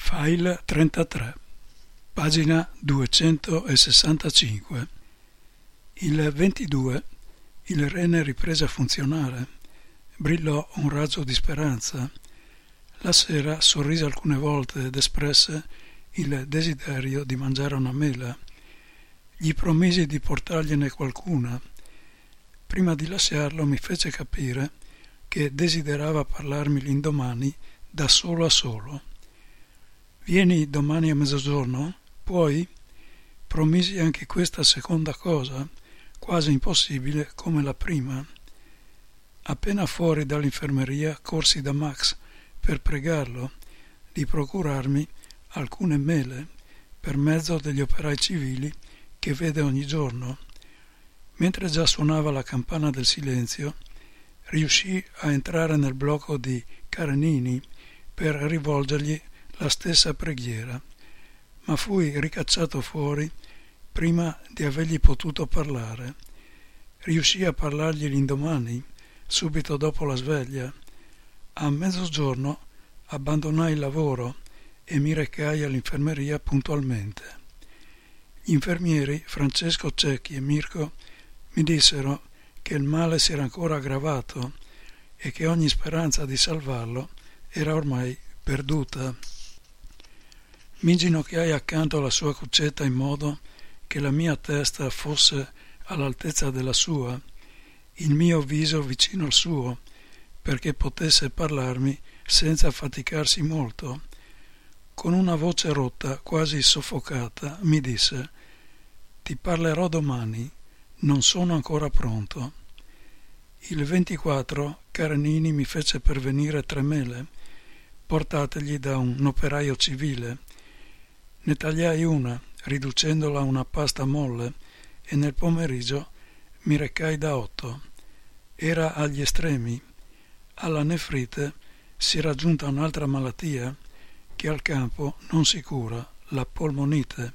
File 33, pagina 265. Il 22 il rene riprese a funzionare, brillò un raggio di speranza. La sera sorrise alcune volte ed espresse il desiderio di mangiare una mela. Gli promisi di portargliene qualcuna. Prima di lasciarlo mi fece capire che desiderava parlarmi l'indomani da solo a solo. Vieni domani a mezzogiorno? Puoi? Promisi anche questa seconda cosa, quasi impossibile come la prima. Appena fuori dall'infermeria corsi da Max per pregarlo di procurarmi alcune mele per mezzo degli operai civili che vede ogni giorno. Mentre già suonava la campana del silenzio, riuscì a entrare nel blocco di Karenini per rivolgergli la stessa preghiera, ma fui ricacciato fuori prima di avergli potuto parlare. Riuscì a parlargli l'indomani, subito dopo la sveglia. A mezzogiorno abbandonai il lavoro e mi recai all'infermeria puntualmente. Gli infermieri Francesco Cecchi e Mirko mi dissero che il male si era ancora aggravato e che ogni speranza di salvarlo era ormai perduta. Mi inginocchiai accanto alla sua cuccetta in modo che la mia testa fosse all'altezza della sua, il mio viso vicino al suo, perché potesse parlarmi senza affaticarsi molto. Con una voce rotta, quasi soffocata, mi disse: «Ti parlerò domani, non sono ancora pronto». Il 24 Karenini mi fece pervenire 3 mele, portategli da un operaio civile. Ne tagliai una, riducendola a una pasta molle, e nel pomeriggio mi recai da Otto. Era agli estremi. Alla nefrite si era aggiunta un'altra malattia che al campo non si cura, la polmonite.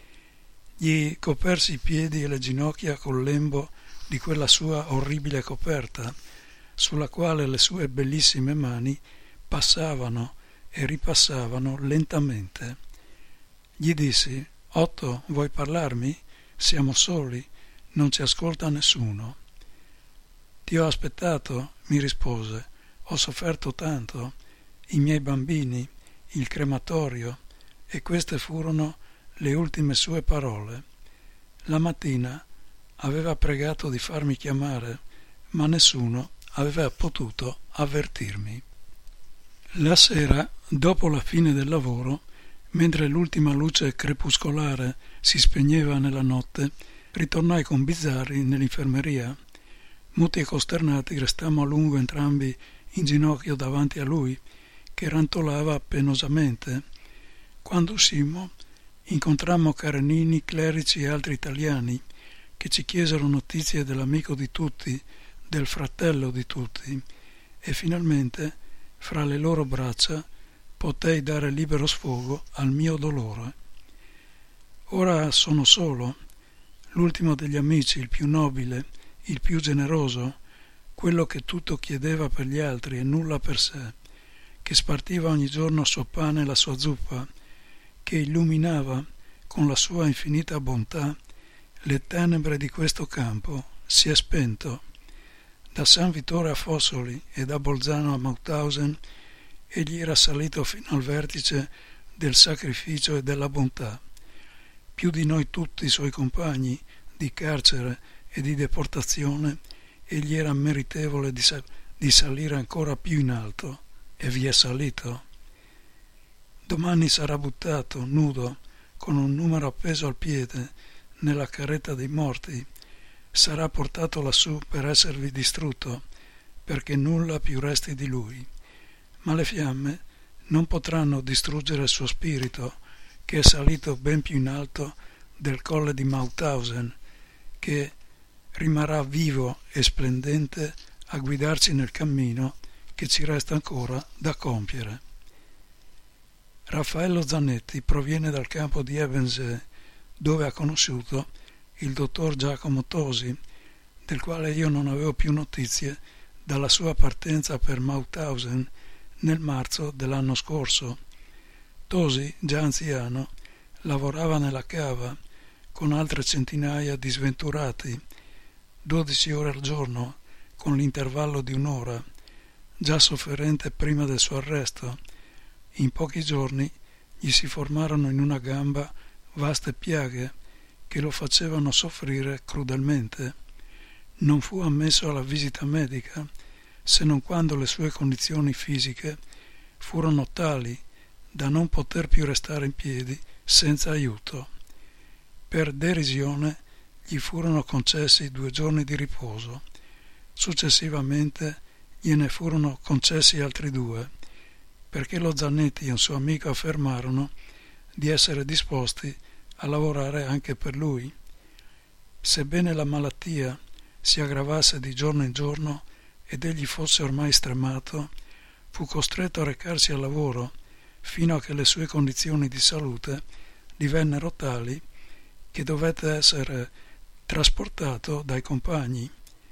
Gli copersi i piedi e le ginocchia col lembo di quella sua orribile coperta, sulla quale le sue bellissime mani passavano e ripassavano lentamente. Gli dissi: «Otto, vuoi parlarmi? Siamo soli, non ci ascolta nessuno». «Ti ho aspettato», mi rispose, «ho sofferto tanto, i miei bambini, il crematorio», e queste furono le ultime sue parole. La mattina aveva pregato di farmi chiamare, ma nessuno aveva potuto avvertirmi. La sera, dopo la fine del lavoro, mentre l'ultima luce crepuscolare si spegneva nella notte, ritornai con Bizzarri nell'infermeria. Muti e costernati restammo a lungo entrambi in ginocchio davanti a lui, che rantolava penosamente. Quando uscimmo, incontrammo Karenini, clerici e altri italiani, che ci chiesero notizie dell'amico di tutti, del fratello di tutti, e finalmente, fra le loro braccia, potei dare libero sfogo al mio dolore. Ora sono solo, l'ultimo degli amici, il più nobile, il più generoso, quello che tutto chiedeva per gli altri e nulla per sé, che spartiva ogni giorno il suo pane e la sua zuppa, che illuminava con la sua infinita bontà le tenebre di questo campo, si è spento. Da San Vittore a Fossoli e da Bolzano a Mauthausen egli era salito fino al vertice del sacrificio e della bontà. Più di noi tutti i suoi compagni di carcere e di deportazione, egli era meritevole di salire ancora più in alto, e vi è salito. Domani sarà buttato, nudo, con un numero appeso al piede, nella carretta dei morti. Sarà portato lassù per esservi distrutto, perché nulla più resti di lui. Ma le fiamme non potranno distruggere il suo spirito, che è salito ben più in alto del colle di Mauthausen, che rimarrà vivo e splendente a guidarci nel cammino che ci resta ancora da compiere. Raffaello Zanetti proviene dal campo di Ebensee, dove ha conosciuto il dottor Giacomo Tosi, del quale io non avevo più notizie dalla sua partenza per Mauthausen nel marzo dell'anno scorso. Tosi, già anziano, lavorava nella cava con altre centinaia di sventurati, 12 ore al giorno, con l'intervallo di un'ora, già sofferente prima del suo arresto. In pochi giorni gli si formarono in una gamba vaste piaghe che lo facevano soffrire crudelmente. Non fu ammesso alla visita medica se non quando le sue condizioni fisiche furono tali da non poter più restare in piedi senza aiuto. Per derisione gli furono concessi 2 giorni di riposo. Successivamente gliene furono concessi altri 2, perché lo Zanetti e un suo amico affermarono di essere disposti a lavorare anche per lui. Sebbene la malattia si aggravasse di giorno in giorno ed egli fosse ormai stremato, fu costretto a recarsi al lavoro fino a che le sue condizioni di salute divennero tali che dovette essere trasportato dai compagni.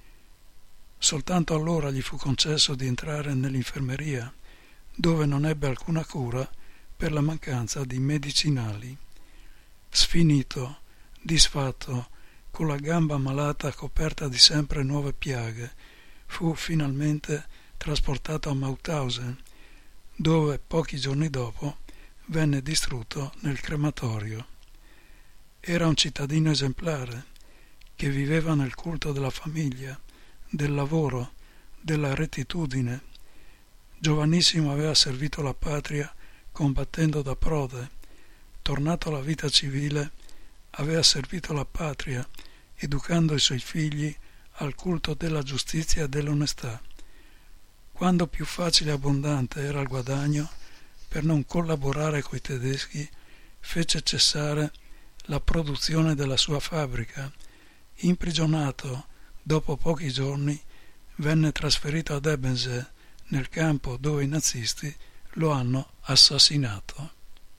Soltanto allora gli fu concesso di entrare nell'infermeria, dove non ebbe alcuna cura per la mancanza di medicinali. Sfinito, disfatto, con la gamba malata coperta di sempre nuove piaghe, fu finalmente trasportato a Mauthausen, dove pochi giorni dopo venne distrutto nel crematorio. Era un cittadino esemplare che viveva nel culto della famiglia, del lavoro, della rettitudine. Giovanissimo aveva servito la patria combattendo da prode. Tornato alla vita civile, aveva servito la patria, educando i suoi figli al culto della giustizia e dell'onestà. Quando più facile e abbondante era il guadagno, per non collaborare coi tedeschi, fece cessare la produzione della sua fabbrica. Imprigionato, dopo pochi giorni, venne trasferito ad Ebensee, nel campo dove i nazisti lo hanno assassinato.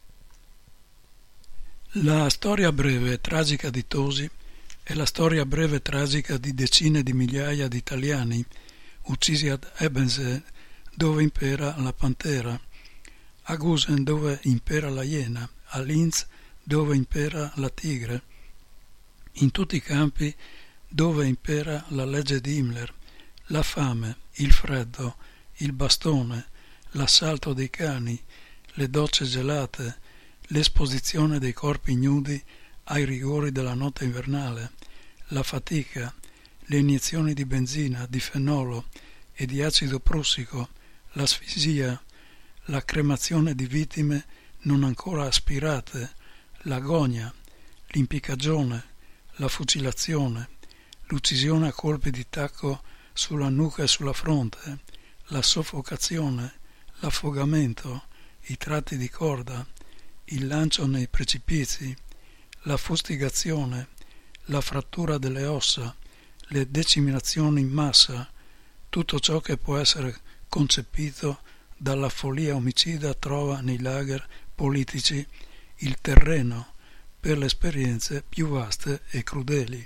La storia breve e tragica di Tosi è la storia breve e tragica di decine di migliaia di italiani uccisi ad Ebensee, dove impera la pantera, a Gusen, dove impera la iena, a Linz, dove impera la tigre, in tutti i campi dove impera la legge di Himmler, la fame, il freddo, il bastone, l'assalto dei cani, le docce gelate, l'esposizione dei corpi nudi ai rigori della notte invernale, la fatica, le iniezioni di benzina, di fenolo e di acido prussico, l'asfissia, la cremazione di vittime non ancora aspirate, l'agonia, l'impiccagione, la fucilazione, l'uccisione a colpi di tacco sulla nuca e sulla fronte, la soffocazione, l'affogamento, i tratti di corda, il lancio nei precipizi, la fustigazione, la frattura delle ossa, le decimazioni in massa, tutto ciò che può essere concepito dalla follia omicida trova nei lager politici il terreno per le esperienze più vaste e crudeli.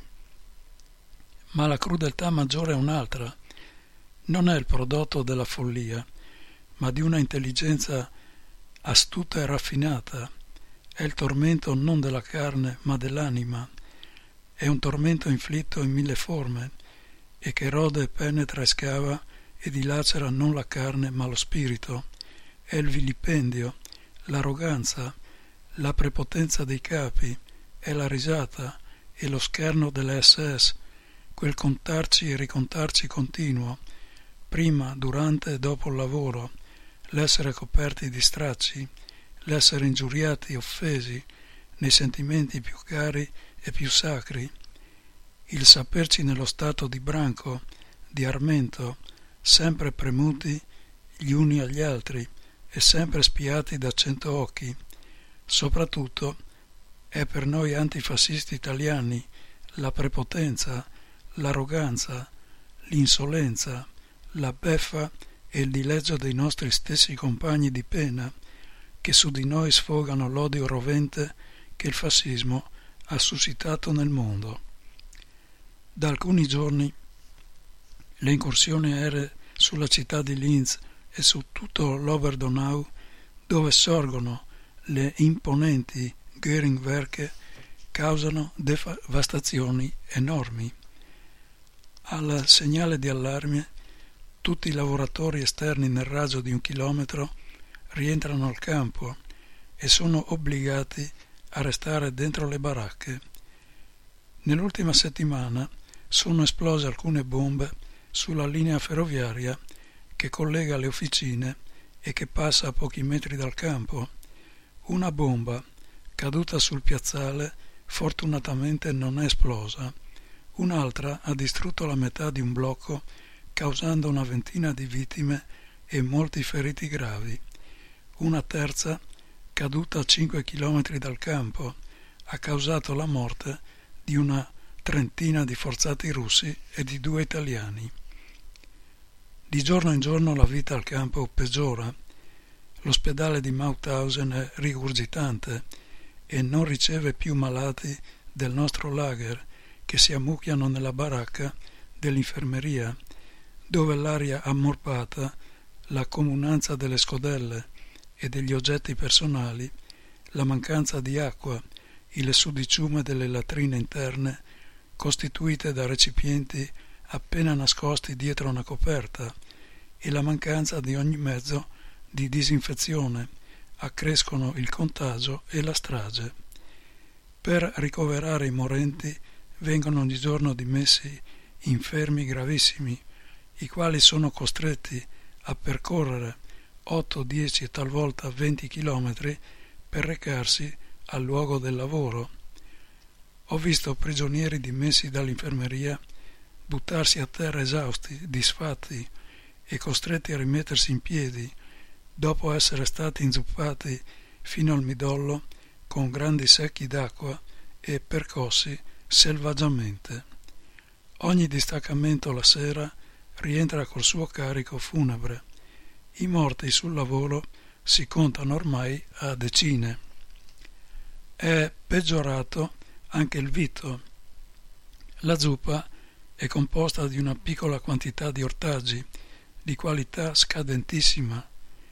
Ma la crudeltà maggiore è un'altra. Non è il prodotto della follia, ma di una intelligenza astuta e raffinata. È il tormento non della carne, ma dell'anima. È un tormento inflitto in 1000 forme e che rode e penetra e scava e dilacera non la carne, ma lo spirito. È il vilipendio, l'arroganza, la prepotenza dei capi, è la risata e lo scherno delle SS, quel contarci e ricontarci continuo, prima, durante e dopo il lavoro, l'essere coperti di stracci, l'essere ingiuriati e offesi nei sentimenti più cari e più sacri, il saperci nello stato di branco, di armento, sempre premuti gli uni agli altri e sempre spiati da 100 occhi. Soprattutto è per noi antifascisti italiani la prepotenza, l'arroganza, l'insolenza, la beffa e il dileggio dei nostri stessi compagni di pena che su di noi sfogano l'odio rovente che il fascismo ha suscitato nel mondo. Da alcuni giorni le incursioni aeree sulla città di Linz e su tutto l'Oberdonau, dove sorgono le imponenti Göringwerke causano devastazioni enormi. Al segnale di allarme, tutti i lavoratori esterni nel raggio di 1 chilometro rientrano al campo e sono obbligati a restare dentro le baracche. Nell'ultima settimana sono esplose alcune bombe sulla linea ferroviaria che collega le officine e che passa a pochi metri dal campo. Una bomba caduta sul piazzale fortunatamente non è esplosa. Un'altra ha distrutto la metà di un blocco, causando una ventina di vittime e molti feriti gravi. Una terza, caduta a 5 chilometri dal campo, ha causato la morte di una trentina di forzati russi e di 2 italiani. Di giorno in giorno la vita al campo peggiora. L'ospedale di Mauthausen è rigurgitante e non riceve più malati del nostro lager che si ammucchiano nella baracca dell'infermeria, dove l'aria ammorbata, la comunanza delle scodelle e degli oggetti personali, la mancanza di acqua, il sudiciume delle latrine interne, costituite da recipienti appena nascosti dietro una coperta, e la mancanza di ogni mezzo di disinfezione accrescono il contagio e la strage. Per ricoverare i morenti vengono ogni giorno dimessi infermi gravissimi, i quali sono costretti a percorrere 8, 10 e talvolta 20 chilometri per recarsi al luogo del lavoro. Ho visto prigionieri dimessi dall'infermeria buttarsi a terra esausti, disfatti e costretti a rimettersi in piedi dopo essere stati inzuppati fino al midollo con grandi secchi d'acqua e percossi selvaggiamente. Ogni distaccamento la sera rientra col suo carico funebre. I morti sul lavoro si contano ormai a decine. È peggiorato anche il vitto. La zuppa è composta di una piccola quantità di ortaggi di qualità scadentissima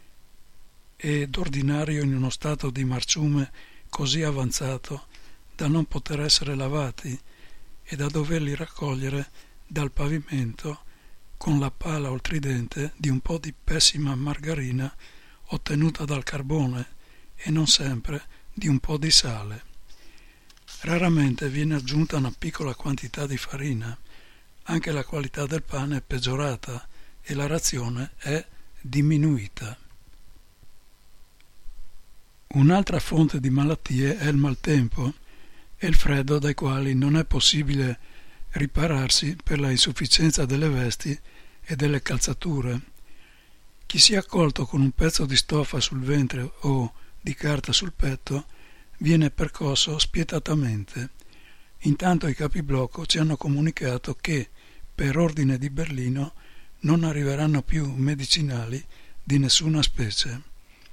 ed ordinario in uno stato di marciume così avanzato da non poter essere lavati e da doverli raccogliere dal pavimento con la pala o il tridente di un po' di pessima margarina ottenuta dal carbone e non sempre di un po' di sale. Raramente viene aggiunta una piccola quantità di farina. Anche la qualità del pane è peggiorata e la razione è diminuita. Un'altra fonte di malattie è il maltempo e il freddo, dai quali non è possibile ripararsi per la insufficienza delle vesti e delle calzature. Chi si è accolto con un pezzo di stoffa sul ventre o di carta sul petto viene percosso spietatamente. Intanto i capiblocco ci hanno comunicato che, per ordine di Berlino, non arriveranno più medicinali di nessuna specie.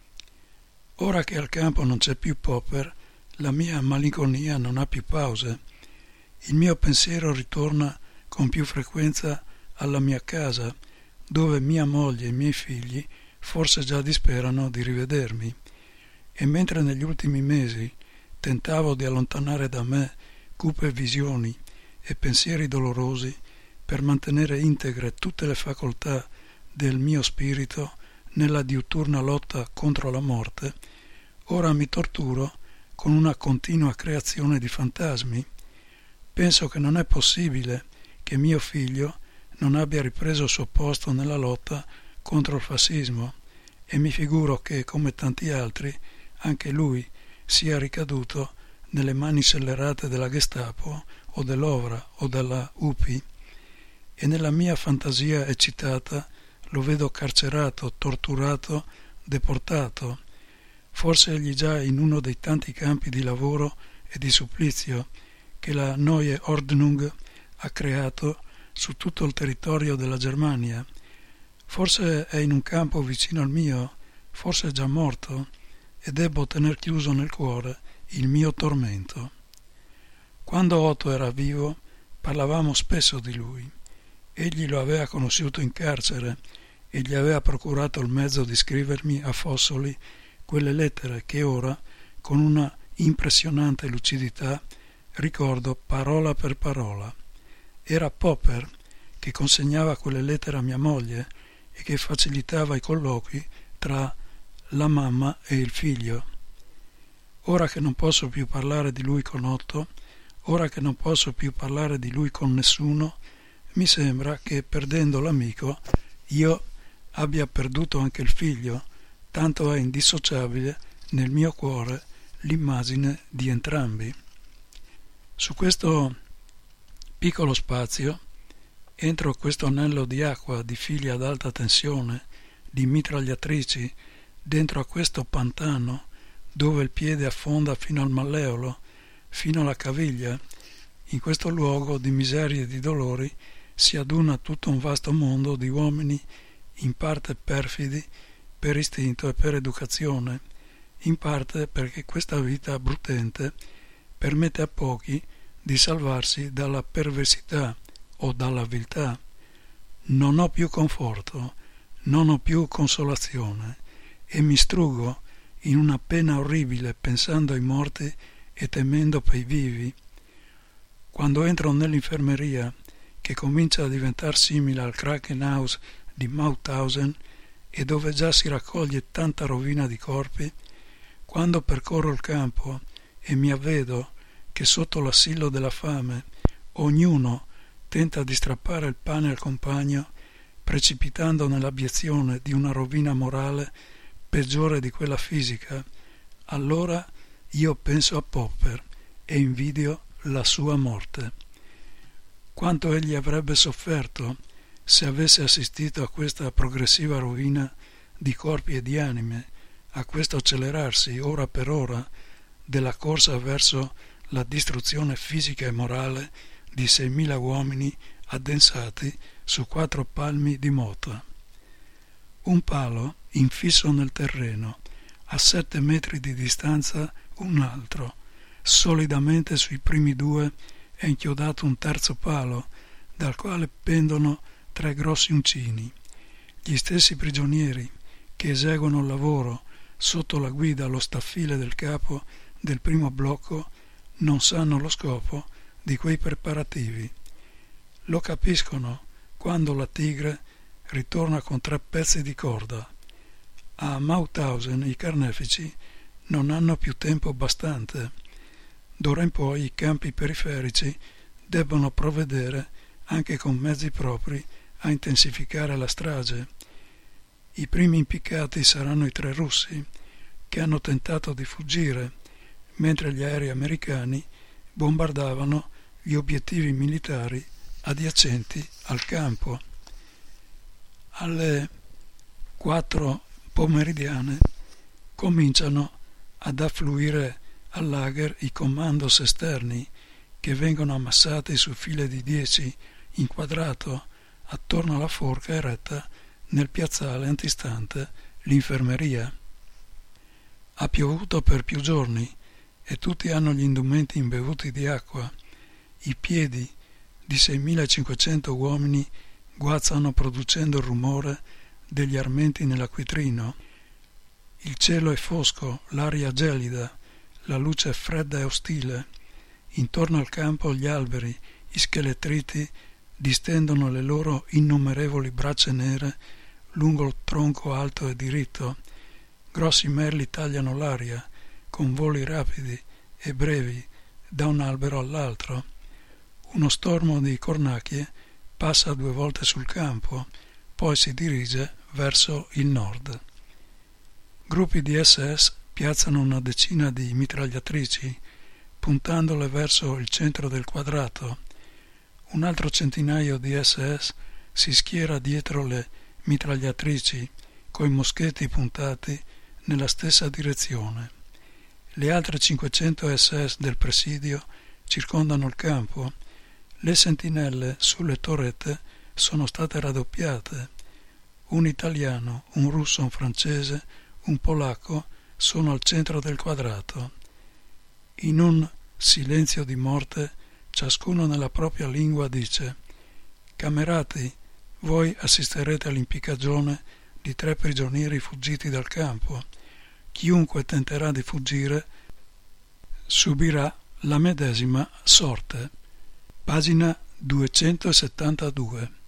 Ora che al campo non c'è più Popper, la mia malinconia non ha più pause. Il mio pensiero ritorna con più frequenza alla mia casa, dove mia moglie e i miei figli forse già disperano di rivedermi. E mentre negli ultimi mesi tentavo di allontanare da me cupe visioni e pensieri dolorosi per mantenere integre tutte le facoltà del mio spirito nella diutturna lotta contro la morte, ora mi torturo con una continua creazione di fantasmi. Penso che non è possibile che mio figlio non abbia ripreso il suo posto nella lotta contro il fascismo e mi figuro che, come tanti altri, anche lui sia ricaduto nelle mani scellerate della Gestapo o dell'Ovra o della UPI, e nella mia fantasia eccitata lo vedo carcerato, torturato, deportato, forse egli già in uno dei tanti campi di lavoro e di supplizio che la Neue Ordnung ha creato su tutto il territorio della Germania. Forse è in un campo vicino al mio, forse è già morto, e debbo tener chiuso nel cuore il mio tormento. Quando Otto era vivo parlavamo spesso di lui. Egli lo aveva conosciuto in carcere e gli aveva procurato il mezzo di scrivermi a Fossoli quelle lettere che ora, con una impressionante lucidità, ricordo parola per parola. Era Popper che consegnava quelle lettere a mia moglie e che facilitava i colloqui tra la mamma e il figlio. Ora che non posso più parlare di lui con Otto, ora che non posso più parlare di lui con nessuno, mi sembra che perdendo l'amico io abbia perduto anche il figlio, tanto è indissociabile nel mio cuore l'immagine di entrambi. Su questo piccolo spazio, entro questo anello di acqua, di fili ad alta tensione, di mitragliatrici, dentro a questo pantano dove il piede affonda fino al malleolo, fino alla caviglia, in questo luogo di miserie e di dolori si aduna tutto un vasto mondo di uomini in parte perfidi per istinto e per educazione, in parte perché questa vita bruttente permette a pochi di salvarsi dalla perversità o dalla viltà. Non ho più conforto, non ho più consolazione e mi struggo in una pena orribile pensando ai morti e temendo per i vivi. Quando entro nell'infermeria, che comincia a diventare simile al Krankenhaus di Mauthausen e dove già si raccoglie tanta rovina di corpi, quando percorro il campo e mi avvedo che sotto l'assillo della fame ognuno tenta di strappare il pane al compagno, precipitando nell'abiezione di una rovina morale peggiore di quella fisica, allora io penso a Popper e invidio la sua morte. Quanto egli avrebbe sofferto se avesse assistito a questa progressiva rovina di corpi e di anime, a questo accelerarsi ora per ora della corsa verso la distruzione fisica e morale di 6.000 uomini addensati su 4 palmi di mota. Un palo infisso nel terreno, a 7 metri di distanza un altro, solidamente sui primi 2 è inchiodato un terzo palo, dal quale pendono 3 grossi uncini. Gli stessi prigionieri che eseguono il lavoro sotto la guida allo staffile del capo del primo blocco non sanno lo scopo di quei preparativi. Lo capiscono quando la Tigre ritorna con 3 pezzi di corda. A Mauthausen i carnefici non hanno più tempo bastante. D'ora in poi i campi periferici debbono provvedere anche con mezzi propri a intensificare la strage. I primi impiccati saranno i 3 russi che hanno tentato di fuggire mentre gli aerei americani bombardavano gli obiettivi militari adiacenti al campo. Alle 4 pomeridiane cominciano ad affluire al lager i commandos esterni che vengono ammassati su file di 10 in quadrato attorno alla forca eretta nel piazzale antistante l'infermeria. Ha piovuto per più giorni e tutti hanno gli indumenti imbevuti di acqua. I piedi di 6.500 uomini guazzano producendo il rumore degli armenti nell'acquitrino. Il cielo è fosco, l'aria gelida, la luce è fredda e ostile. Intorno al campo gli alberi, gli schelettriti, distendono le loro innumerevoli braccia nere lungo il tronco alto e diritto. Grossi merli tagliano l'aria, con voli rapidi e brevi, da un albero all'altro. Uno stormo di cornacchie passa 2 volte sul campo, poi si dirige verso il nord. Gruppi di SS piazzano una decina di mitragliatrici, puntandole verso il centro del quadrato. Un altro centinaio di SS si schiera dietro le mitragliatrici, coi moschetti puntati nella stessa direzione. Le altre 500 SS del presidio circondano il campo. Le sentinelle sulle torrette sono state raddoppiate. Un italiano, un russo, un francese, un polacco sono al centro del quadrato. In un silenzio di morte, ciascuno nella propria lingua dice: «Camerati, voi assisterete all'impiccagione di 3 prigionieri fuggiti dal campo. Chiunque tenterà di fuggire subirà la medesima sorte. Pagina 272.